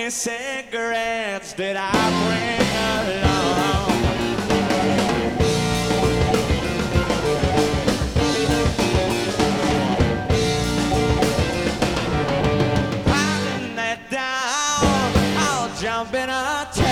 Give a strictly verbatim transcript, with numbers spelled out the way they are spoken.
many cigarettes did I bring along? Riding that down, I'll jump in a